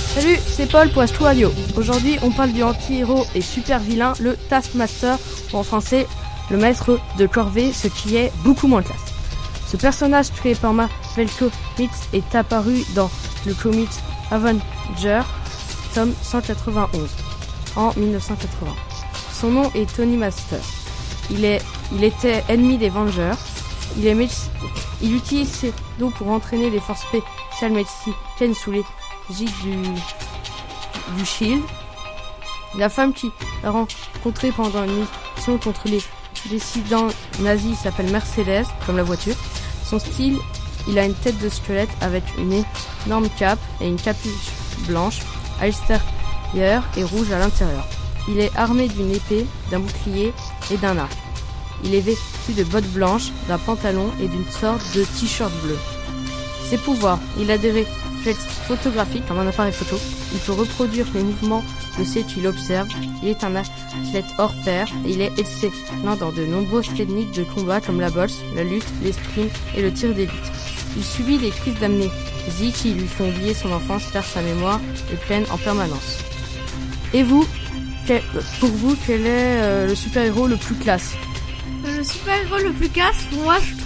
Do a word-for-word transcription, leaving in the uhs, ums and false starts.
Salut, c'est Paul pour Astro Radio. Aujourd'hui, on parle du anti-héros et super vilain, le Taskmaster, ou en français, le maître de corvée, ce qui est beaucoup moins classe. Ce personnage créé par Marvel Comics est apparu dans le comics Avengers, tome cent quatre-vingt-onze, en dix-neuf cent quatre-vingts. Son nom est Tony Master. Il, est, il était ennemi des Vengeurs. Il, est médic- il utilise ses dos pour entraîner les forces spéciales mexicaines sous l'égide du, du Shield. La femme qui l'a rencontré pendant une mission contre les dissidents nazis s'appelle Mercedes, comme la voiture. Son style, il a une tête de squelette avec une énorme cape et une capuche blanche à l'extérieur et rouge à l'intérieur. Il est armé d'une épée, d'un bouclier et d'un arc. Il est vêtu de bottes blanches, d'un pantalon et d'une sorte de t-shirt bleu. Ses pouvoirs, il a des réflexes photographiques comme un appareil photo. Il peut reproduire les mouvements de ceux qui l'observent. Il est un athlète hors pair et il est excellent dans de nombreuses techniques de combat comme la boxe, la lutte, l'escrime et le tir d'élite. Il subit des crises d'amnésie qui lui font oublier son enfance car sa mémoire est pleine en permanence. Et vous, quel, pour vous, quel est euh, le super-héros le plus classe ? Le super-héros le plus classe, pour moi, je